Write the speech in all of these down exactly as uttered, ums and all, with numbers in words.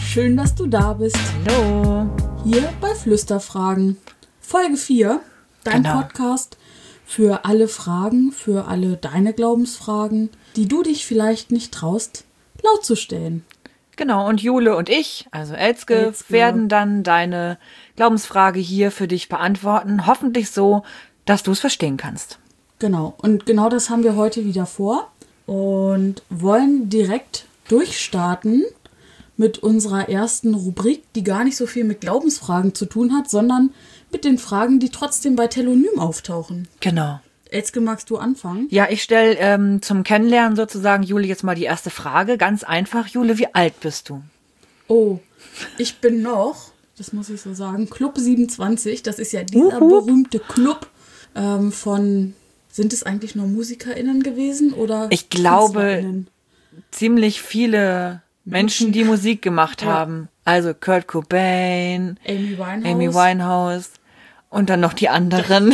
Schön, dass du da bist. Hallo. Hier bei Flüsterfragen. Folge vier, dein Genau. Podcast für alle Fragen, für alle deine Glaubensfragen, die du dich vielleicht nicht traust, laut zu stellen. Genau, und Jule und ich, also Elske, Elske. werden dann deine Glaubensfrage hier für dich beantworten. Hoffentlich so, dass du es verstehen kannst. Genau, und genau das haben wir heute wieder vor und wollen direkt durchstarten mit unserer ersten Rubrik, die gar nicht so viel mit Glaubensfragen zu tun hat, sondern mit den Fragen, die trotzdem bei Telonym auftauchen. Genau. Elske, magst du anfangen? Ja, ich stelle ähm, zum Kennenlernen sozusagen Jule jetzt mal die erste Frage. Ganz einfach, Jule, wie alt bist du? Oh, ich bin noch, das muss ich so sagen, Club siebenundzwanzig. Das ist ja dieser Uhu. berühmte Club ähm, von, sind es eigentlich nur MusikerInnen gewesen oder Ich glaube, KünstlerInnen? ziemlich viele Menschen, die Musik gemacht Ja. haben. Also Kurt Cobain, Amy Winehouse. Amy Winehouse und dann noch die anderen.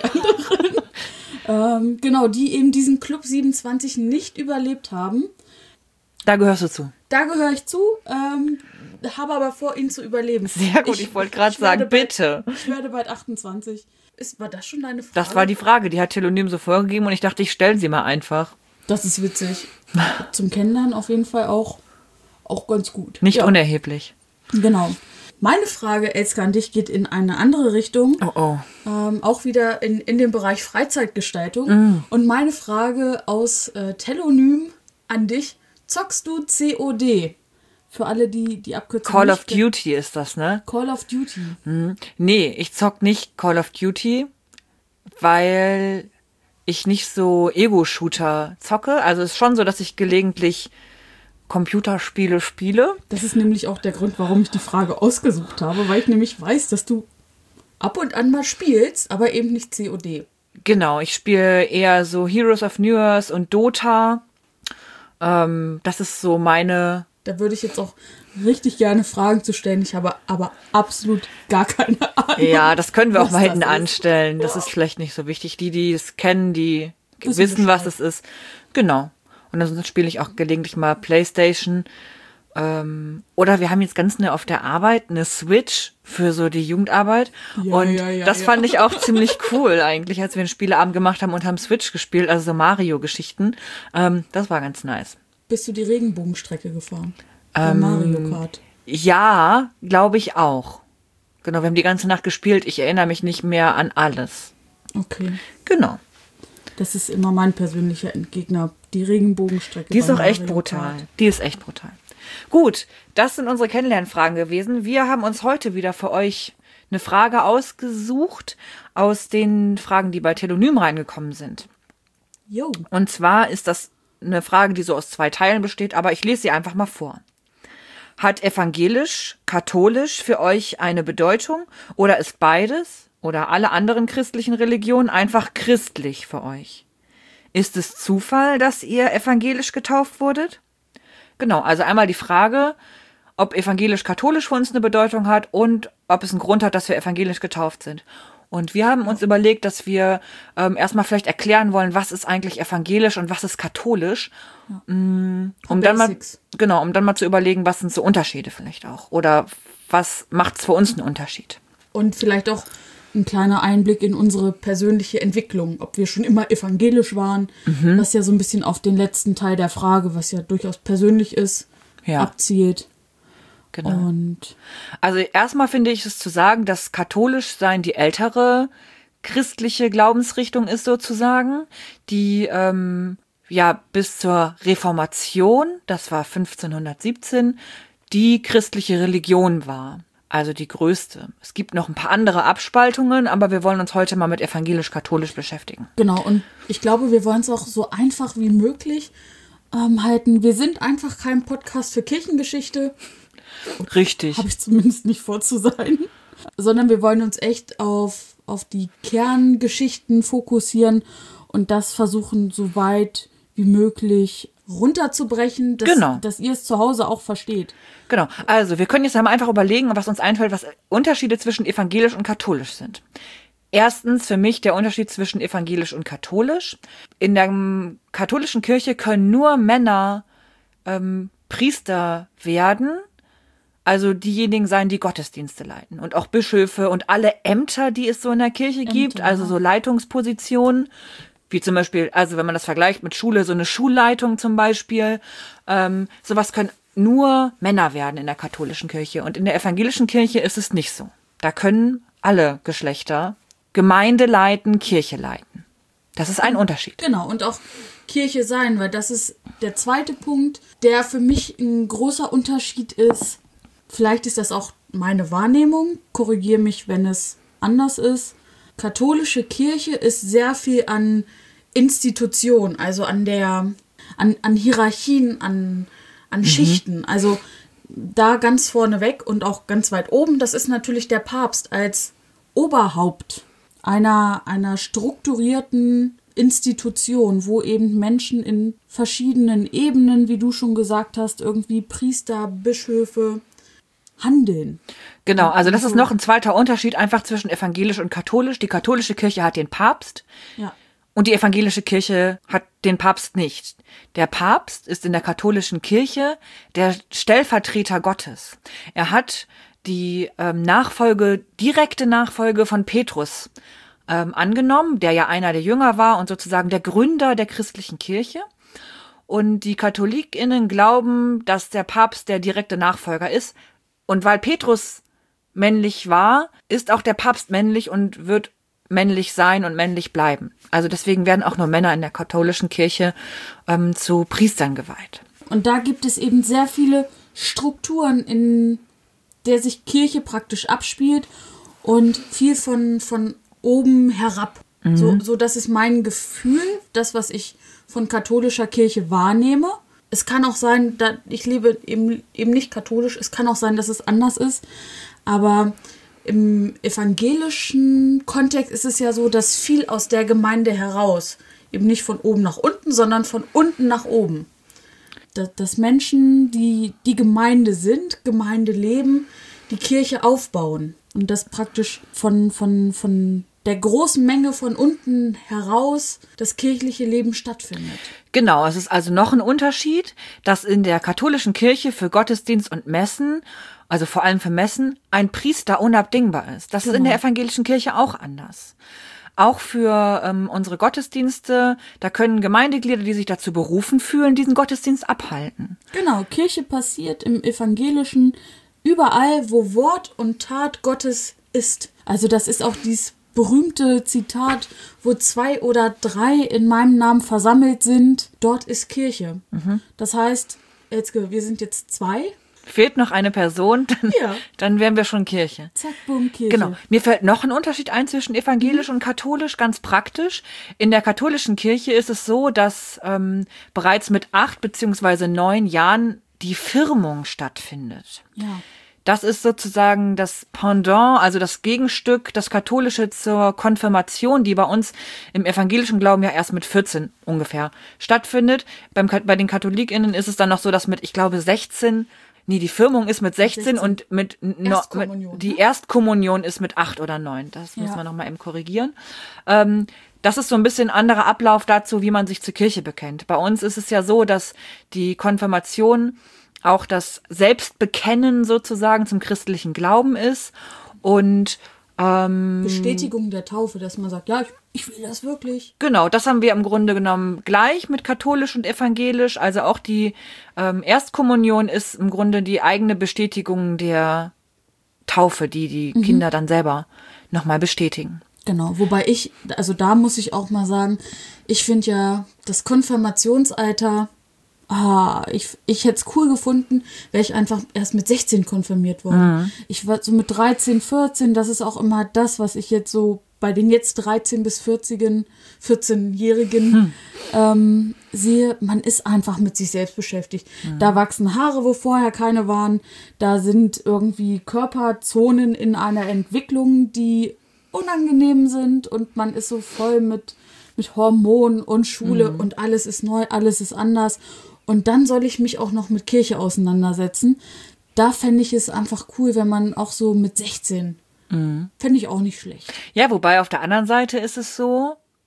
Ähm, genau, die eben diesen Club siebenundzwanzig nicht überlebt haben. Da gehörst du zu. Da gehöre ich zu, ähm, habe aber vor, ihn zu überleben. Sehr gut, ich wollte gerade sagen, werde bald- bitte. Ich werde bald achtundzwanzig. Ist, war das schon deine Frage? Das war die Frage, die hat Telonym so vorgegeben und ich dachte, ich stelle sie mal einfach. Das ist witzig. Zum Kennenlernen auf jeden Fall auch, auch ganz gut. Nicht ja, unerheblich. Genau. Meine Frage, Elska, an dich geht in eine andere Richtung. Oh oh. Ähm, auch wieder in, in dem Bereich Freizeitgestaltung. Mm. Und meine Frage aus äh, Telonym an dich. Zockst du C O D? Für alle, die die Abkürzung Call nicht of kennen. Duty ist das, ne? Call of Duty. Hm. Nee, ich zock nicht Call of Duty, weil ich nicht so Ego-Shooter zocke. Also es ist schon so, dass ich gelegentlich Computerspiele spiele. Das ist nämlich auch der Grund, warum ich die Frage ausgesucht habe, weil ich nämlich weiß, dass du ab und an mal spielst, aber eben nicht C O D. Genau, ich spiele eher so Heroes of New Earth und Dota. Ähm, das ist so meine... Da würde ich jetzt auch richtig gerne Fragen zu stellen. Ich habe aber absolut gar keine Ahnung. Ja, das können wir auch was mal hinten das ist. anstellen. Das Ja. ist vielleicht nicht so wichtig. Die, die es kennen, die Wissen wissen, was Bescheid. es ist. Genau. Und ansonsten spiele ich auch gelegentlich mal Playstation. Ähm, oder wir haben jetzt ganz neu auf der Arbeit eine Switch für so die Jugendarbeit. Ja, und ja, ja, das ja. fand ich auch ziemlich cool eigentlich, als wir einen Spieleabend gemacht haben und haben Switch gespielt, also so Mario-Geschichten. Ähm, das war ganz nice. Bist du die Regenbogenstrecke gefahren? Bei Ähm, Mario Kart. Ja, glaube ich auch. Genau, wir haben die ganze Nacht gespielt. Ich erinnere mich nicht mehr an alles. Okay. Genau. Das ist immer mein persönlicher Endgegner. Die Regenbogenstrecke. Die ist bei auch echt Mario brutal. Kart. Die ist echt brutal. Gut, das sind unsere Kennenlernfragen gewesen. Wir haben uns heute wieder für euch eine Frage ausgesucht aus den Fragen, die bei Telonym reingekommen sind. Jo. Und zwar ist das eine Frage, die so aus zwei Teilen besteht, aber ich lese sie einfach mal vor. Hat evangelisch, katholisch für euch eine Bedeutung oder ist beides oder alle anderen christlichen Religionen einfach christlich für euch? Ist es Zufall, dass ihr evangelisch getauft wurdet? Genau, also einmal die Frage, ob evangelisch-katholisch für uns eine Bedeutung hat und ob es einen Grund hat, dass wir evangelisch getauft sind. Und wir haben uns überlegt, dass wir ähm, erstmal vielleicht erklären wollen, was ist eigentlich evangelisch und was ist katholisch, mm, um dann mal Basics. genau, um dann mal zu überlegen, was sind so Unterschiede vielleicht auch oder was macht's für uns einen Unterschied. Und vielleicht auch ein kleiner Einblick in unsere persönliche Entwicklung. Ob wir schon immer evangelisch waren, Mhm. was ja so ein bisschen auf den letzten Teil der Frage, was ja durchaus persönlich ist, Ja. abzielt. Genau. Und Also erstmal finde ich es zu sagen, dass katholisch sein die ältere christliche Glaubensrichtung ist sozusagen, die ähm, ja bis zur Reformation, das war fünfzehnhundertsiebzehn, die christliche Religion war. Also die größte. Es gibt noch ein paar andere Abspaltungen, aber wir wollen uns heute mal mit evangelisch-katholisch beschäftigen. genau, und ich glaube, wir wollen es auch so einfach wie möglich ähm, halten. Wir sind einfach kein Podcast für Kirchengeschichte, Richtig. habe ich zumindest nicht vor zu sein, sondern wir wollen uns echt auf, auf die Kerngeschichten fokussieren und das versuchen, so weit wie möglich runterzubrechen, dass, Genau. dass ihr es zu Hause auch versteht. Genau. Also wir können jetzt einmal einfach überlegen, was uns einfällt, was Unterschiede zwischen evangelisch und katholisch sind. Erstens für mich der Unterschied zwischen evangelisch und katholisch. In der ähm, katholischen Kirche können nur Männer ähm, Priester werden. also diejenigen sein, die Gottesdienste leiten. Und auch Bischöfe und alle Ämter, die es so in der Kirche Ämter, gibt, also so Leitungspositionen, wie zum Beispiel, also wenn man das vergleicht mit Schule, so eine Schulleitung zum Beispiel, ähm, sowas können nur Männer werden in der katholischen Kirche. Und in der evangelischen Kirche ist es nicht so. Da können alle Geschlechter Gemeinde leiten, Kirche leiten. Das ist ein Unterschied. Genau, und auch Kirche sein, weil das ist der zweite Punkt, der für mich ein großer Unterschied ist. Vielleicht ist das auch meine Wahrnehmung, korrigiere mich, wenn es anders ist. Katholische Kirche ist sehr viel an Institution, also an der, an, an Hierarchien, an, an mhm. Schichten. Also da ganz vorne weg und auch ganz weit oben, das ist natürlich der Papst als Oberhaupt einer, einer strukturierten Institution, wo eben Menschen in verschiedenen Ebenen, wie du schon gesagt hast, irgendwie Priester, Bischöfe, handeln. Genau, also das ist noch ein zweiter Unterschied einfach zwischen evangelisch und katholisch. Die katholische Kirche hat den Papst ja. und die evangelische Kirche hat den Papst nicht. Der Papst ist in der katholischen Kirche der Stellvertreter Gottes. Er hat die ähm, Nachfolge, direkte Nachfolge von Petrus ähm, angenommen, der ja einer der Jünger war und sozusagen der Gründer der christlichen Kirche. Und die KatholikInnen glauben, dass der Papst der direkte Nachfolger ist. Und weil Petrus männlich war, ist auch der Papst männlich und wird männlich sein und männlich bleiben. Also deswegen werden auch nur Männer in der katholischen Kirche ähm, zu Priestern geweiht. Und da gibt es eben sehr viele Strukturen, in der sich Kirche praktisch abspielt und viel von, von oben herab. Mhm. So, so, das ist mein Gefühl, das, was ich von katholischer Kirche wahrnehme. Es kann auch sein, dass ich lebe eben, eben nicht katholisch, es kann auch sein, dass es anders ist, aber im evangelischen Kontext ist es ja so, dass viel aus der Gemeinde heraus, eben nicht von oben nach unten, sondern von unten nach oben, dass, dass Menschen, die die Gemeinde sind, Gemeinde leben, die Kirche aufbauen und das praktisch von, von, von der großen Menge von unten heraus das kirchliche Leben stattfindet. Genau, es ist also noch ein Unterschied, dass in der katholischen Kirche für Gottesdienst und Messen, also vor allem für Messen, ein Priester unabdingbar ist. Das genau. ist in der evangelischen Kirche auch anders. Auch für ähm, unsere Gottesdienste, da können Gemeindeglieder, die sich dazu berufen fühlen, diesen Gottesdienst abhalten. Genau, Kirche passiert im Evangelischen überall, wo Wort und Tat Gottes ist. Also das ist auch dieses berühmte Zitat, wo zwei oder drei in meinem Namen versammelt sind, dort ist Kirche. Mhm. Das heißt, jetzt, wir sind jetzt zwei. Fehlt noch eine Person, dann, ja. dann wären wir schon Kirche. Zack, bumm, Kirche. Genau. Mir fällt noch ein Unterschied ein zwischen evangelisch mhm. und katholisch, ganz praktisch. In der katholischen Kirche ist es so, dass ähm, bereits mit acht beziehungsweise neun Jahren die Firmung stattfindet. Ja. Das ist sozusagen das Pendant, also das Gegenstück, das Katholische zur Konfirmation, die bei uns im evangelischen Glauben ja erst mit vierzehn ungefähr stattfindet. Beim, bei den KatholikInnen ist es dann noch so, dass mit, ich glaube, sechzehn, nee, die Firmung ist mit sechzehn, sechzehn. Und mit, no, mit die Erstkommunion ist mit acht oder neun. Das müssen ja. wir nochmal eben korrigieren. Ähm, Das ist so ein bisschen anderer Ablauf dazu, wie man sich zur Kirche bekennt. Bei uns ist es ja so, dass die Konfirmation auch das Selbstbekennen sozusagen zum christlichen Glauben ist und ähm, Bestätigung der Taufe, dass man sagt, ja, ich, ich will das wirklich. Genau, das haben wir im Grunde genommen gleich mit katholisch und evangelisch. Also auch die ähm, Erstkommunion ist im Grunde die eigene Bestätigung der Taufe, die die mhm. Kinder dann selber nochmal bestätigen. Genau, wobei ich, also da muss ich auch mal sagen, ich finde ja das Konfirmationsalter, ah, ich, ich hätte es cool gefunden, wäre ich einfach erst mit sechzehn konfirmiert worden. Mhm. Ich war so mit dreizehn, vierzehn, das ist auch immer das, was ich jetzt so bei den jetzt dreizehn- bis vierzehn-Jährigen hm. ähm, sehe, man ist einfach mit sich selbst beschäftigt. Mhm. Da wachsen Haare, wo vorher keine waren, da sind irgendwie Körperzonen in einer Entwicklung, die unangenehm sind und man ist so voll mit, mit Hormonen und Schule mhm. und alles ist neu, alles ist anders. Und dann soll ich mich auch noch mit Kirche auseinandersetzen. Da fände ich es einfach cool, wenn man auch so mit sechzehn, mhm. fände ich auch nicht schlecht. Ja, wobei auf der anderen Seite ist es so,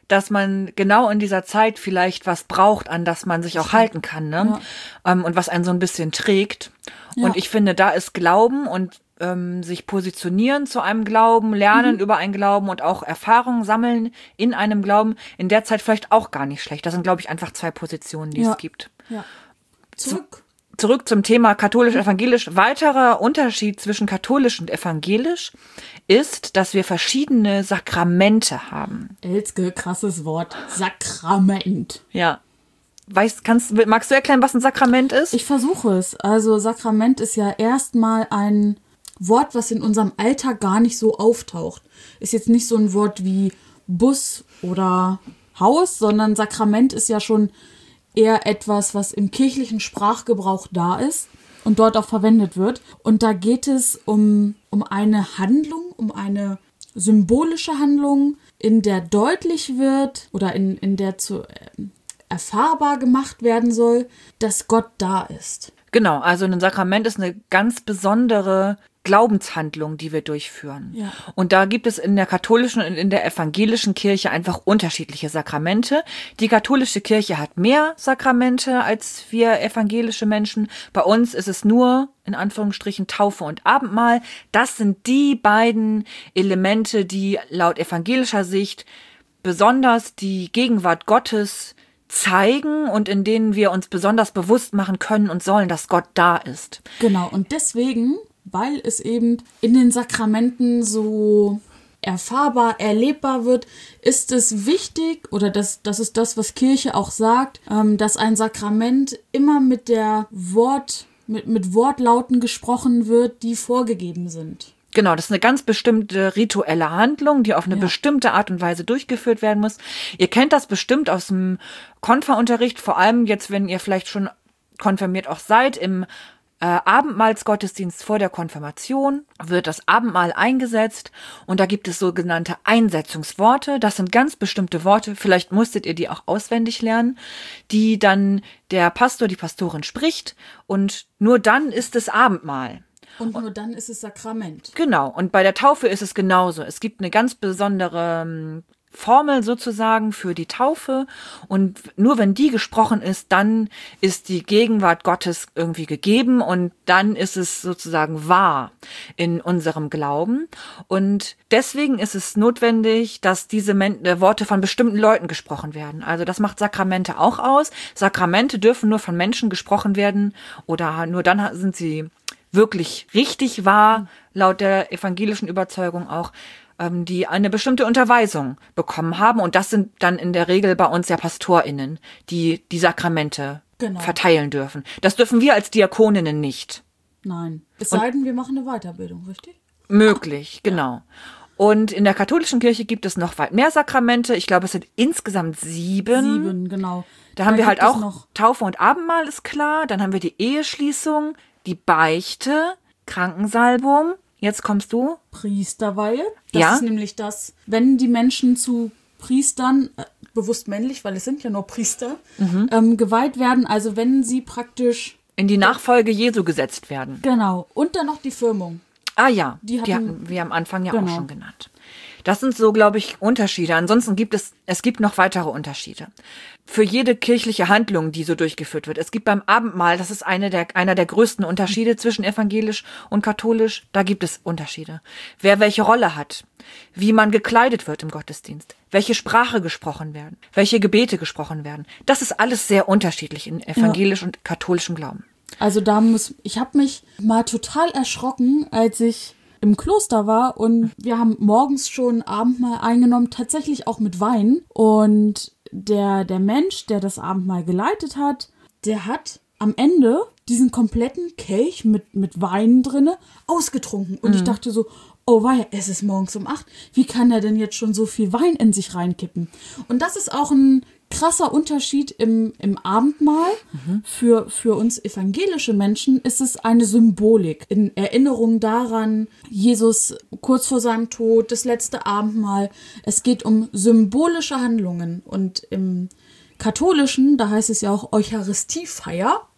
dass man genau in dieser Zeit vielleicht was braucht, an das man sich auch halten kann, ne? Ja. Ähm, und was einen so ein bisschen trägt. Ja. Und ich finde, da ist Glauben und ähm, sich positionieren zu einem Glauben, lernen mhm. über einen Glauben und auch Erfahrungen sammeln in einem Glauben, in der Zeit vielleicht auch gar nicht schlecht. Das sind, glaube ich, einfach zwei Positionen, die ja. es gibt. Ja. Zurück. Zurück zum Thema katholisch-evangelisch. Weiterer Unterschied zwischen katholisch und evangelisch ist, dass wir verschiedene Sakramente haben. Elske, krasses Wort. Sakrament. Ja. Weißt, kannst, magst du erklären, was ein Sakrament ist? Ich versuche es. Also Sakrament ist ja erstmal ein Wort, was in unserem Alltag gar nicht so auftaucht. Ist jetzt nicht so ein Wort wie Bus oder Haus, sondern Sakrament ist ja schon eher etwas, was im kirchlichen Sprachgebrauch da ist und dort auch verwendet wird. Und da geht es um, um eine Handlung, um eine symbolische Handlung, in der deutlich wird oder in, in der zu äh, erfahrbar gemacht werden soll, dass Gott da ist. Genau, also ein Sakrament ist eine ganz besondere Glaubenshandlung, die wir durchführen. Ja. Und da gibt es in der katholischen und in der evangelischen Kirche einfach unterschiedliche Sakramente. Die katholische Kirche hat mehr Sakramente als wir evangelische Menschen. Bei uns ist es nur, in Anführungsstrichen, Taufe und Abendmahl. Das sind die beiden Elemente, die laut evangelischer Sicht besonders die Gegenwart Gottes zeigen und in denen wir uns besonders bewusst machen können und sollen, dass Gott da ist. Genau, und deswegen, weil es eben in den Sakramenten so erfahrbar, erlebbar wird, ist es wichtig, oder das, das ist das, was Kirche auch sagt, ähm, dass ein Sakrament immer mit der Wort, mit, mit Wortlauten gesprochen wird, die vorgegeben sind. Genau, das ist eine ganz bestimmte rituelle Handlung, die auf eine ja. bestimmte Art und Weise durchgeführt werden muss. Ihr kennt das bestimmt aus dem Konfirmandunterricht, vor allem jetzt, wenn ihr vielleicht schon konfirmiert auch seid, im Äh, Abendmahlsgottesdienst vor der Konfirmation wird das Abendmahl eingesetzt und da gibt es sogenannte Einsetzungsworte. Das sind ganz bestimmte Worte, vielleicht musstet ihr die auch auswendig lernen, die dann der Pastor, die Pastorin spricht und nur dann ist es Abendmahl. Und nur dann ist es Sakrament. Genau, und bei der Taufe ist es genauso. Es gibt eine ganz besondere Formel sozusagen für die Taufe und nur wenn die gesprochen ist, dann ist die Gegenwart Gottes irgendwie gegeben und dann ist es sozusagen wahr in unserem Glauben und deswegen ist es notwendig, dass diese Men- äh, Worte von bestimmten Leuten gesprochen werden. Also das macht Sakramente auch aus. Sakramente dürfen nur von Menschen gesprochen werden oder nur dann sind sie wirklich richtig wahr, laut der evangelischen Überzeugung auch, die eine bestimmte Unterweisung bekommen haben. Und das sind dann in der Regel bei uns ja PastorInnen, die die Sakramente genau. verteilen dürfen. Das dürfen wir als Diakoninnen nicht. Nein. Es sei denn, wir machen eine Weiterbildung, richtig? Möglich, Ach, genau. Ja. Und in der katholischen Kirche gibt es noch weit mehr Sakramente. Ich glaube, es sind insgesamt sieben. Sieben, genau. Da, da haben wir halt auch noch Taufe und Abendmahl, ist klar. Dann haben wir die Eheschließung, die Beichte, Krankensalbung. Jetzt kommst du. Priesterweihe. Das ja? ist nämlich das, wenn die Menschen zu Priestern, äh, bewusst männlich, weil es sind ja nur Priester, mhm. ähm, geweiht werden. Also wenn sie praktisch in die Nachfolge Jesu gesetzt werden. Genau. Und dann noch die Firmung. Ah ja, die hatten, die hatten wir am Anfang ja genau. auch schon genannt. Das sind so, glaube ich, Unterschiede. Ansonsten gibt es, es gibt noch weitere Unterschiede. Für jede kirchliche Handlung, die so durchgeführt wird. Es gibt beim Abendmahl, das ist eine der, einer der größten Unterschiede zwischen evangelisch und katholisch. Da gibt es Unterschiede. Wer welche Rolle hat, wie man gekleidet wird im Gottesdienst, welche Sprache gesprochen werden, welche Gebete gesprochen werden. Das ist alles sehr unterschiedlich in evangelisch ja. und katholischem Glauben. Also da muss, ich habe mich mal total erschrocken, als ich im Kloster war und wir haben morgens schon Abendmahl eingenommen, tatsächlich auch mit Wein. Und der, der Mensch, der das Abendmahl geleitet hat, der hat am Ende diesen kompletten Kelch mit, mit Wein drinne ausgetrunken. Und mhm. ich dachte so, oh weia, es ist morgens um acht. Wie kann er denn jetzt schon so viel Wein in sich reinkippen? Und das ist auch ein krasser Unterschied im, im Abendmahl. Mhm. Für, für uns evangelische Menschen ist es eine Symbolik. In Erinnerung daran, Jesus kurz vor seinem Tod, das letzte Abendmahl. Es geht um symbolische Handlungen. Und im Katholischen, da heißt es ja auch Eucharistiefeier,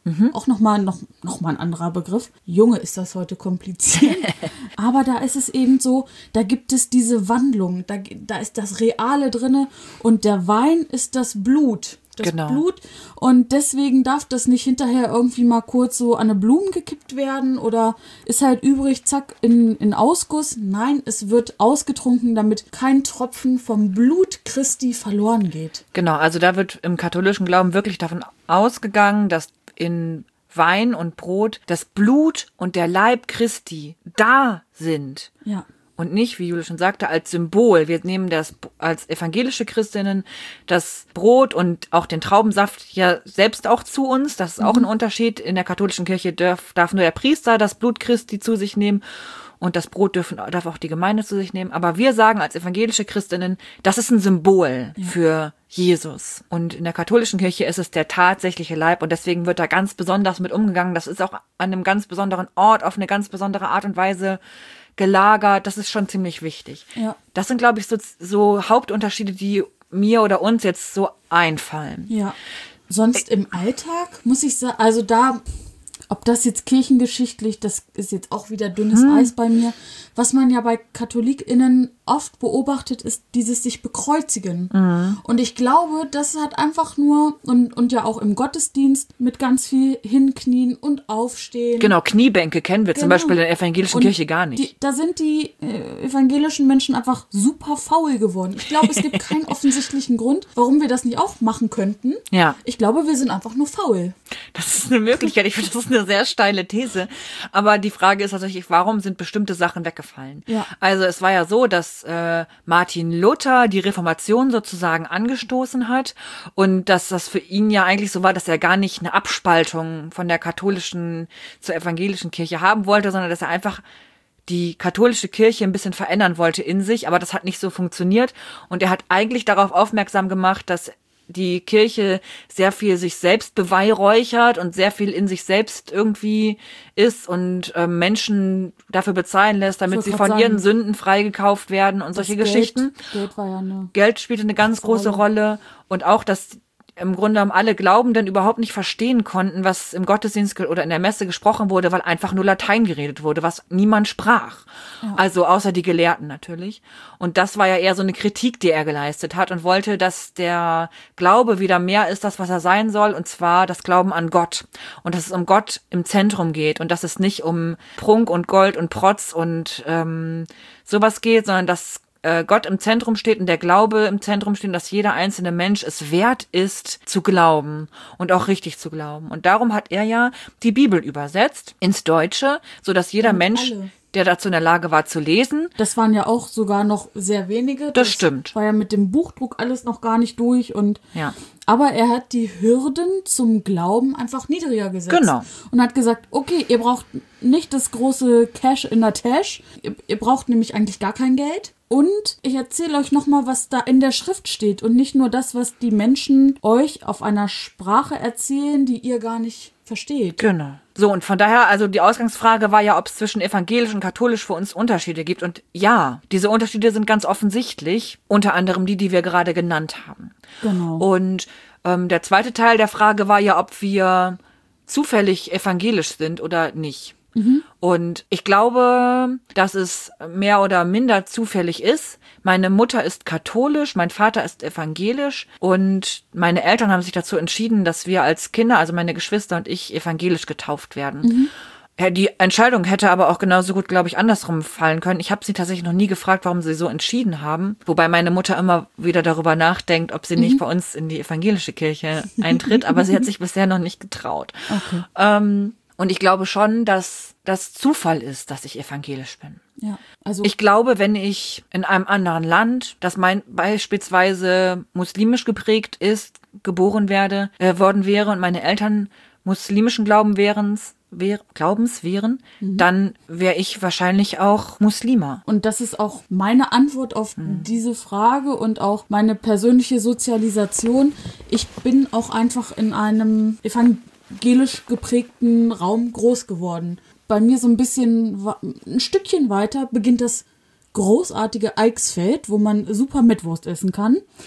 Mhm. Auch nochmal noch, noch mal ein anderer Begriff. Junge, ist das heute kompliziert. Aber da ist es eben so, da gibt es diese Wandlung. Da, da ist das Reale drinne und der Wein ist das Blut. Das genau. Blut. Und deswegen darf das nicht hinterher irgendwie mal kurz so an eine Blumen gekippt werden oder ist halt übrig, zack, in, in Ausguss. Nein, es wird ausgetrunken, damit kein Tropfen vom Blut Christi verloren geht. Genau, also da wird im katholischen Glauben wirklich davon ausgegangen, dass in Wein und Brot das Blut und der Leib Christi da sind. Ja. Und nicht, wie Jule schon sagte, als Symbol. Wir nehmen das als evangelische Christinnen das Brot und auch den Traubensaft ja selbst auch zu uns. Das ist auch ein Unterschied. In der katholischen Kirche darf, darf nur der Priester das Blut Christi zu sich nehmen und das Brot dürfen, darf auch die Gemeinde zu sich nehmen. Aber wir sagen als evangelische Christinnen, das ist ein Symbol ja. für Jesus. Und in der katholischen Kirche ist es der tatsächliche Leib und deswegen wird da ganz besonders mit umgegangen. Das ist auch an einem ganz besonderen Ort, auf eine ganz besondere Art und Weise gelagert, das ist schon ziemlich wichtig. Ja. Das sind, glaube ich, so, so Hauptunterschiede, die mir oder uns jetzt so einfallen. Ja. Sonst im Alltag muss ich sagen, also da, ob das jetzt kirchengeschichtlich, das ist jetzt auch wieder dünnes hm. Eis bei mir. Was man ja bei KatholikInnen oft beobachtet, ist dieses sich bekreuzigen. Mhm. Und ich glaube, das hat einfach nur, und, und ja auch im Gottesdienst, mit ganz viel hinknien und aufstehen. Genau, Kniebänke kennen wir genau. zum Beispiel in der evangelischen und Kirche gar nicht. Die, da sind die äh, evangelischen Menschen einfach super faul geworden. Ich glaube, es gibt keinen offensichtlichen Grund, warum wir das nicht auch machen könnten. Ja. Ich glaube, wir sind einfach nur faul. Das ist eine Möglichkeit. Ich finde, das ist eine sehr steile These. Aber die Frage ist tatsächlich, warum sind bestimmte Sachen weggefallen? Ja. Also es war ja so, dass äh, Martin Luther die Reformation sozusagen angestoßen hat und dass das für ihn ja eigentlich so war, dass er gar nicht eine Abspaltung von der katholischen zur evangelischen Kirche haben wollte, sondern dass er einfach die katholische Kirche ein bisschen verändern wollte in sich, aber das hat nicht so funktioniert und er hat eigentlich darauf aufmerksam gemacht, dass die Kirche sehr viel sich selbst beweihräuchert und sehr viel in sich selbst irgendwie ist und äh, Menschen dafür bezahlen lässt, damit sie von sagen, ihren Sünden freigekauft werden und solche Geld, Geschichten. Geld war ja eine Geld spielte eine ganz große Rolle und auch, dass im Grunde genommen alle Glaubenden überhaupt nicht verstehen konnten, was im Gottesdienst oder in der Messe gesprochen wurde, weil einfach nur Latein geredet wurde, was niemand sprach. Ja. Also außer die Gelehrten natürlich. Und das war ja eher so eine Kritik, die er geleistet hat und wollte, dass der Glaube wieder mehr ist, das, was er sein soll, und zwar das Glauben an Gott. Und dass es um Gott im Zentrum geht und dass es nicht um Prunk und Gold und Protz und ähm, sowas geht, sondern dass Gott im Zentrum steht und der Glaube im Zentrum steht, dass jeder einzelne Mensch es wert ist, zu glauben und auch richtig zu glauben. Und darum hat er ja die Bibel übersetzt ins Deutsche, so dass jeder und Mensch, alle. der dazu in der Lage war zu lesen. Das waren ja auch sogar noch sehr wenige. Das, das stimmt. War ja mit dem Buchdruck alles noch gar nicht durch und ja. Aber er hat die Hürden zum Glauben einfach niedriger gesetzt. Genau. Und hat gesagt, okay, ihr braucht nicht das große Cash in der Tasche. Ihr, ihr braucht nämlich eigentlich gar kein Geld. Und ich erzähle euch nochmal, was da in der Schrift steht. Und nicht nur das, was die Menschen euch auf einer Sprache erzählen, die ihr gar nicht versteht. Genau. So, und von daher, also die Ausgangsfrage war ja, ob es zwischen evangelisch und katholisch für uns Unterschiede gibt. Und ja, diese Unterschiede sind ganz offensichtlich. Unter anderem die, die wir gerade genannt haben. Genau. Und ähm, der zweite Teil der Frage war ja, ob wir zufällig evangelisch sind oder nicht. Mhm. Und ich glaube, dass es mehr oder minder zufällig ist. Meine Mutter ist katholisch, mein Vater ist evangelisch und meine Eltern haben sich dazu entschieden, dass wir als Kinder, also meine Geschwister und ich, evangelisch getauft werden. Mhm. Die Entscheidung hätte aber auch genauso gut, glaube ich, andersrum fallen können. Ich habe sie tatsächlich noch nie gefragt, warum sie so entschieden haben. Wobei meine Mutter immer wieder darüber nachdenkt, ob sie mhm. nicht bei uns in die evangelische Kirche eintritt. Aber sie hat sich bisher noch nicht getraut. Okay. Ähm, Und ich glaube schon, dass das Zufall ist, dass ich evangelisch bin. Ja, also ich glaube, wenn ich in einem anderen Land, das mein beispielsweise muslimisch geprägt ist, geboren werde, äh, worden wäre und meine Eltern muslimischen Glauben wären, wär, Glaubens wären, mhm. dann wäre ich wahrscheinlich auch Muslima. Und das ist auch meine Antwort auf mhm. diese Frage und auch meine persönliche Sozialisation. Ich bin auch einfach in einem evangelisch geprägten Raum groß geworden. Bei mir so ein bisschen, ein Stückchen weiter beginnt das großartige Eichsfeld, wo man super Mettwurst essen kann.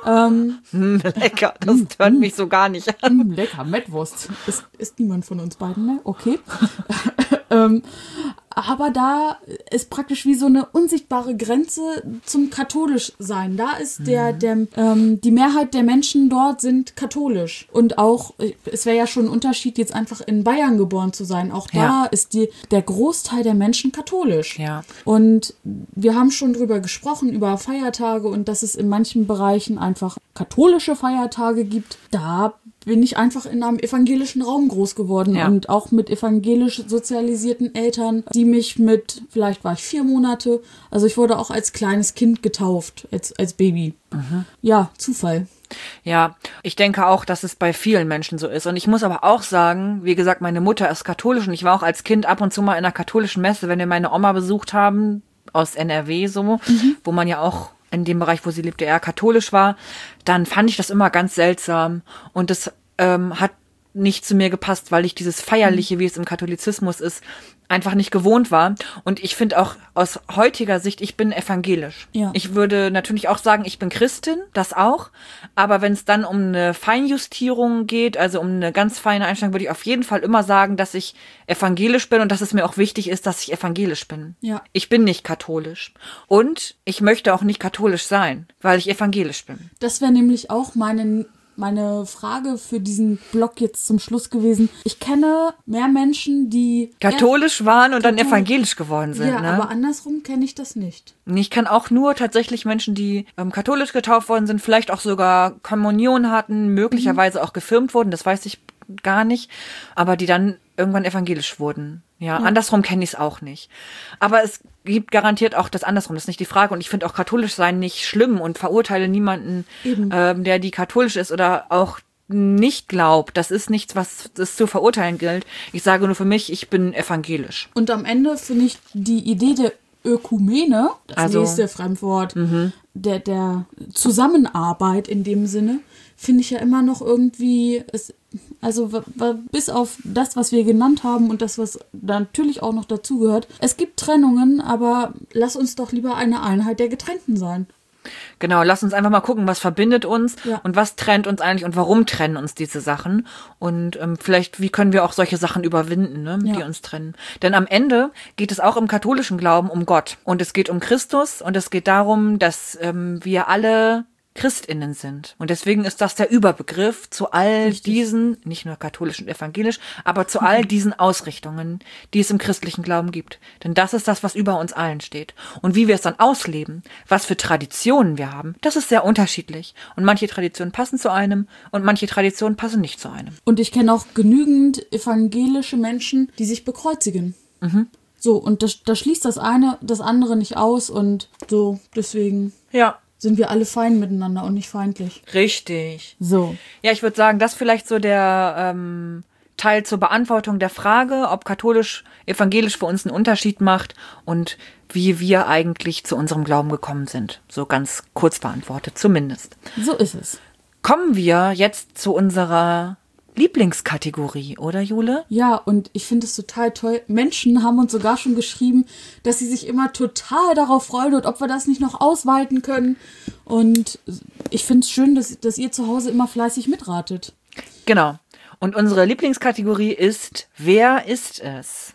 Ähm, Mm, lecker, das hört mich so gar nicht an. mm, lecker, Mettwurst. Ist, ist niemand von uns beiden, ne? Okay. ähm, aber da ist praktisch wie so eine unsichtbare Grenze zum Katholischsein. Da ist der, der ähm, die Mehrheit der Menschen dort sind katholisch. Und auch, es wäre ja schon ein Unterschied, jetzt einfach in Bayern geboren zu sein. Auch da Ja. ist die, der Großteil der Menschen katholisch. Ja. Und wir haben schon drüber gesprochen, über Feiertage und dass es in manchen Bereichen einfach katholische Feiertage gibt. Da bin ich einfach in einem evangelischen Raum groß geworden Ja. und auch mit evangelisch sozialisierten Eltern, die mich mit, vielleicht war ich vier Monate, also ich wurde auch als kleines Kind getauft, als, als Baby. Ja, Zufall. Ja, ich denke auch, dass es bei vielen Menschen so ist. Und ich muss aber auch sagen, wie gesagt, meine Mutter ist katholisch und ich war auch als Kind ab und zu mal in einer katholischen Messe, wenn wir meine Oma besucht haben, aus N R W so, mhm. wo man ja auch in dem Bereich, wo sie lebte, eher katholisch war, dann fand ich das immer ganz seltsam. Und das ähm, hat nicht zu mir gepasst, weil ich dieses Feierliche, wie es im Katholizismus ist, einfach nicht gewohnt war. Und ich finde auch aus heutiger Sicht, ich bin evangelisch. Ja. Ich würde natürlich auch sagen, ich bin Christin, das auch. Aber wenn es dann um eine Feinjustierung geht, also um eine ganz feine Einstellung, würde ich auf jeden Fall immer sagen, dass ich evangelisch bin und dass es mir auch wichtig ist, dass ich evangelisch bin. Ja. Ich bin nicht katholisch. Und ich möchte auch nicht katholisch sein, weil ich evangelisch bin. Das wäre nämlich auch meine, meine Frage für diesen Blog jetzt zum Schluss gewesen. Ich kenne mehr Menschen, die Katholisch waren und dann Kathol- evangelisch geworden sind. Ja, ne? aber andersrum kenne ich das nicht. Ich kann auch nur tatsächlich Menschen, die ähm, katholisch getauft worden sind, vielleicht auch sogar Kommunion hatten, möglicherweise mhm. auch gefirmt wurden, das weiß ich gar nicht, aber die dann irgendwann evangelisch wurden. Ja, Ja. andersrum kenne ich es auch nicht. Aber es gibt garantiert auch das andersrum, das ist nicht die Frage. Und ich finde auch katholisch sein nicht schlimm und verurteile niemanden, ähm, der die katholisch ist oder auch nicht glaubt. Das ist nichts, was es zu verurteilen gilt. Ich sage nur für mich, ich bin evangelisch. Und am Ende finde ich die Idee der Ökumene, das Also, nächste Fremdwort, der, der Zusammenarbeit in dem Sinne, finde ich ja immer noch irgendwie, es, also w- w- bis auf das, was wir genannt haben und das, was da natürlich auch noch dazugehört, es gibt Trennungen, aber lass uns doch lieber eine Einheit der Getrennten sein. Genau, lass uns einfach mal gucken, was verbindet uns Ja. und was trennt uns eigentlich und warum trennen uns diese Sachen. Und ähm, vielleicht, wie können wir auch solche Sachen überwinden, ne, Ja. die uns trennen. Denn am Ende geht es auch im katholischen Glauben um Gott. Und es geht um Christus und es geht darum, dass ähm, wir alle ChristInnen sind. Und deswegen ist das der Überbegriff zu all Richtig. diesen, nicht nur katholisch und evangelisch, aber zu all diesen Ausrichtungen, die es im christlichen Glauben gibt. Denn das ist das, was über uns allen steht. Und wie wir es dann ausleben, was für Traditionen wir haben, das ist sehr unterschiedlich. Und manche Traditionen passen zu einem und manche Traditionen passen nicht zu einem. Und ich kenne auch genügend evangelische Menschen, die sich bekreuzigen. So, und das, das schließt das eine, das andere nicht aus und so, deswegen Ja, sind wir alle fein miteinander und nicht feindlich. richtig. So. Ja, ich würde sagen, das vielleicht so der ähm, Teil zur Beantwortung der Frage, ob katholisch, evangelisch für uns einen Unterschied macht und wie wir eigentlich zu unserem Glauben gekommen sind. So ganz kurz beantwortet, zumindest. So ist es. Kommen wir jetzt zu unserer Lieblingskategorie, oder Jule? Ja, und ich finde es total toll. Menschen haben uns sogar schon geschrieben, dass sie sich immer total darauf freuen und ob wir das nicht noch ausweiten können. Und ich finde es schön, dass, dass ihr zu Hause immer fleißig mitratet. Genau. Und unsere Lieblingskategorie ist, wer ist es?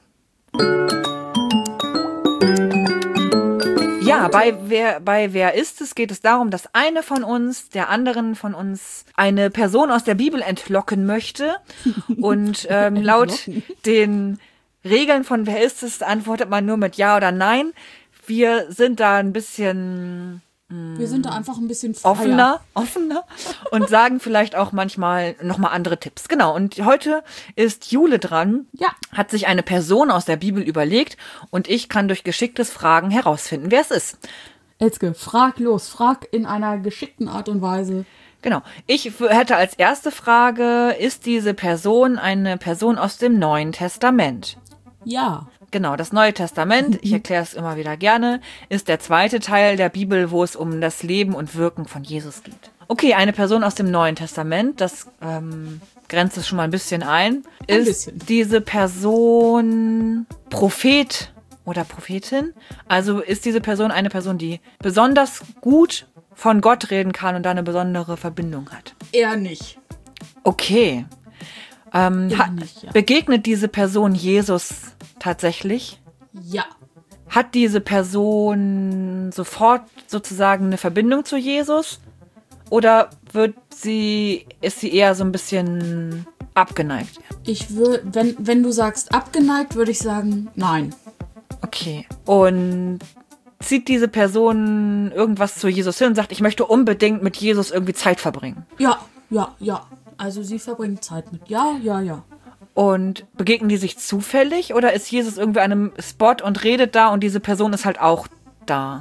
Ja, bei wer, bei wer ist es geht es darum, dass eine von uns der anderen von uns eine Person aus der Bibel entlocken möchte. Und ähm, laut Entlocken. den Regeln von wer ist es antwortet man nur mit Ja oder Nein. Wir sind da ein bisschen Wir sind da einfach ein bisschen freier. offener, offener und sagen vielleicht auch manchmal nochmal andere Tipps. Genau, und heute ist Jule dran, Ja. hat sich eine Person aus der Bibel überlegt und ich kann durch geschicktes Fragen herausfinden, wer es ist. Elske, frag los. Frag in einer geschickten Art und Weise. Genau, ich w- hätte als erste Frage, ist diese Person eine Person aus dem Neuen Testament? Ja. Genau, das Neue Testament, ich erkläre es immer wieder gerne, ist der zweite Teil der Bibel, wo es um das Leben und Wirken von Jesus geht. Okay, eine Person aus dem Neuen Testament, das ähm, grenzt es schon mal ein bisschen ein. Ein Ist bisschen. diese Person Prophet oder Prophetin? Also ist diese Person eine Person, die besonders gut von Gott reden kann und da eine besondere Verbindung hat. Eher nicht. Okay. Ähm, Eher ha- nicht, ja. Begegnet diese Person Jesus tatsächlich? Ja. Hat diese Person sofort sozusagen eine Verbindung zu Jesus? Oder wird sie, ist sie eher so ein bisschen abgeneigt? Ich würde, wenn, wenn du sagst abgeneigt, würde ich sagen, nein. Okay. Und zieht diese Person irgendwas zu Jesus hin und sagt, ich möchte unbedingt mit Jesus irgendwie Zeit verbringen? Ja, ja, ja. Also sie verbringt Zeit mit. Ja, ja, ja. Und begegnen die sich zufällig oder ist Jesus irgendwie an einem Spot und redet da und diese Person ist halt auch da?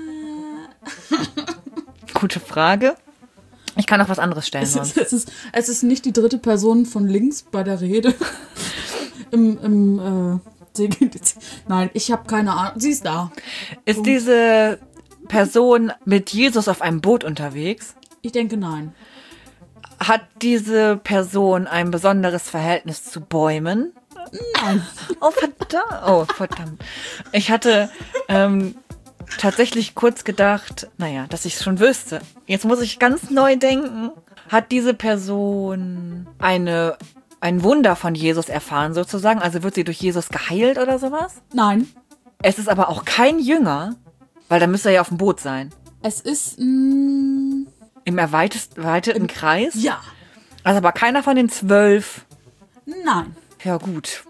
Äh. Gute Frage. Ich kann auch was anderes stellen. Es sonst. ist, es, ist, es ist nicht die dritte Person von links bei der Rede. Im, im, äh, Nein, ich habe keine Ahnung. Sie ist da. Ist Punkt. diese Person mit Jesus auf einem Boot unterwegs? Ich denke nein. Hat diese Person ein besonderes Verhältnis zu Bäumen? Nein. Oh, verdammt. Oh, verdammt. Ich hatte ähm, tatsächlich kurz gedacht, naja, dass ich es schon wüsste. Jetzt muss ich ganz neu denken. Hat diese Person eine, ein Wunder von Jesus erfahren sozusagen? Also wird sie durch Jesus geheilt oder sowas? Nein. Es ist aber auch kein Jünger, weil da müsste er ja auf dem Boot sein. Es ist, mh, Im erweitest- erweiterten Kreis? ja. Also aber keiner von den zwölf. Nein. Ja, gut.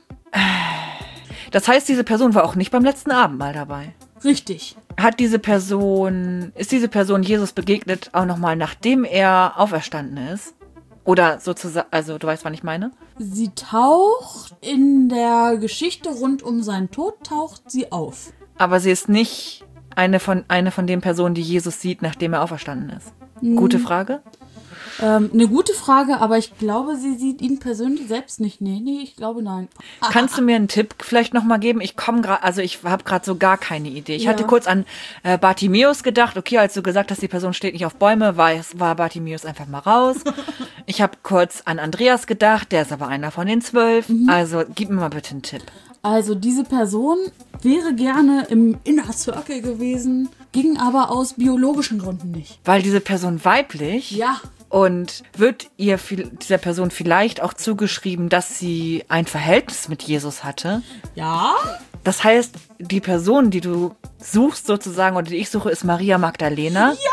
Das heißt, diese Person war auch nicht beim letzten Abendmahl dabei. Richtig. Hat diese Person, ist diese Person Jesus begegnet auch nochmal, nachdem er auferstanden ist? Oder sozusagen, also du weißt, was ich meine? Sie taucht in der Geschichte rund um seinen Tod, taucht sie auf. Aber sie ist nicht eine von, eine von den Personen, die Jesus sieht, nachdem er auferstanden ist. Gute Frage. Ähm, eine gute Frage, aber ich glaube, sie sieht ihn persönlich selbst nicht. Nee, nee, ich glaube nein. Ah, Kannst du mir einen Tipp vielleicht nochmal geben? Ich komme gerade, also ich habe gerade so gar keine Idee. Ich Ja. hatte kurz an äh, Bartimäus gedacht. Okay, als du gesagt hast, die Person steht nicht auf Bäume, war, es- war Bartimäus einfach mal raus. Ich habe kurz an Andreas gedacht, der ist aber einer von den zwölf. Also gib mir mal bitte einen Tipp. Also diese Person wäre gerne im Inner Circle gewesen, ging aber aus biologischen Gründen nicht. Weil diese Person weiblich Ja. und wird ihr viel- dieser Person vielleicht auch zugeschrieben, dass sie ein Verhältnis mit Jesus hatte. Ja? Das heißt, die Person, die du suchst sozusagen oder die ich suche, ist Maria Magdalena. Ja!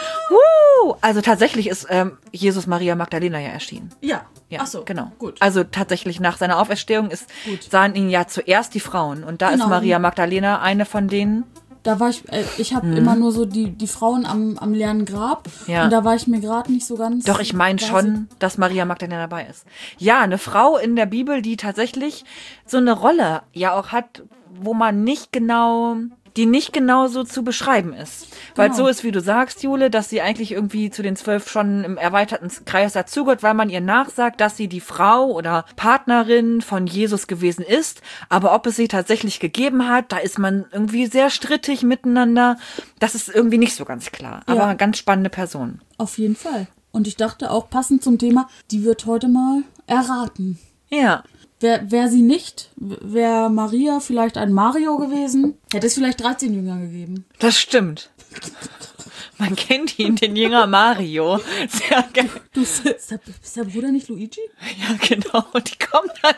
Woo! Also tatsächlich ist ähm, Jesus Maria Magdalena ja erschienen. Ja. Ja, Ach so, genau. Gut. Also tatsächlich nach seiner Auferstehung ist, Gut. sahen ihn ja zuerst die Frauen. Und da Genau. ist Maria Magdalena eine von denen. Da war ich, äh, ich habe immer nur so die, die Frauen am, am leeren Grab. Ja. Und da war ich mir gerade nicht so ganz. Doch, ich meine weiß schon, dass Maria Magdalena dabei ist. Ja, eine Frau in der Bibel, die tatsächlich so eine Rolle ja auch hat, wo man nicht genau, die nicht genau so zu beschreiben ist. Weil Genau. so ist, wie du sagst, Jule, dass sie eigentlich irgendwie zu den zwölf schon im erweiterten Kreis dazugehört, weil man ihr nachsagt, dass sie die Frau oder Partnerin von Jesus gewesen ist. Aber ob es sie tatsächlich gegeben hat, da ist man irgendwie sehr strittig miteinander. Das ist irgendwie nicht so ganz klar. Aber Ja. eine ganz spannende Person. Auf jeden Fall. Und ich dachte auch, passend zum Thema, die wird heute mal erraten. Ja. Wäre wär sie nicht, wäre Maria vielleicht ein Mario gewesen, hätte es vielleicht dreizehn Jünger gegeben. Das stimmt. Man kennt ihn, den Jünger Mario. Sehr geil. Du, ist der, ist der Bruder nicht Luigi? Ja, genau. Und die kommen dann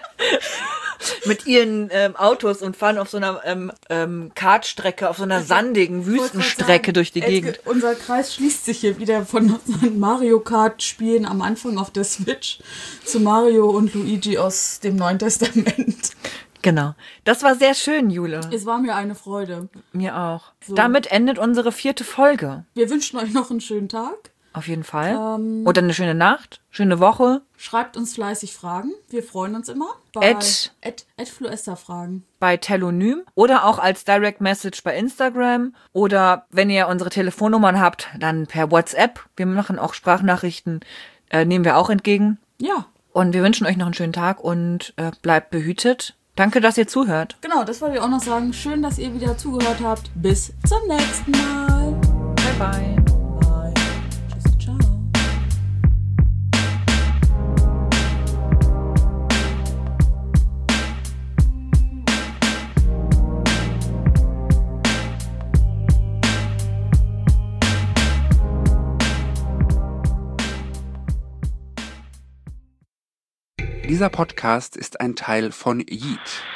mit ihren ähm, Autos und fahren auf so einer ähm, ähm, Kartstrecke, auf so einer sandigen Wüstenstrecke durch die Gegend. Jetzt, unser Kreis schließt sich hier wieder von unseren Mario Kart Spielen am Anfang auf der Switch zu Mario und Luigi aus dem Neuen Testament. Genau. Das war sehr schön, Jule. Es war mir eine Freude. Mir auch. So. Damit endet unsere vierte Folge. Wir wünschen euch noch einen schönen Tag. Auf jeden Fall. Ähm, Oder eine schöne Nacht, schöne Woche. Schreibt uns fleißig Fragen. Wir freuen uns immer. Bei At- at, at Fluester-Fragen. Bei Telonym oder auch als Direct Message bei Instagram oder wenn ihr unsere Telefonnummern habt, dann per WhatsApp. Wir machen auch Sprachnachrichten, äh, nehmen wir auch entgegen. Ja, Und wir wünschen euch noch einen schönen Tag und äh, bleibt behütet. Danke, dass ihr zuhört. genau, das wollte ich auch noch sagen. Schön, dass ihr wieder zugehört habt. Bis zum nächsten Mal. Bye, bye. Bye. Tschüss, ciao. Dieser Podcast ist ein Teil von Yeet.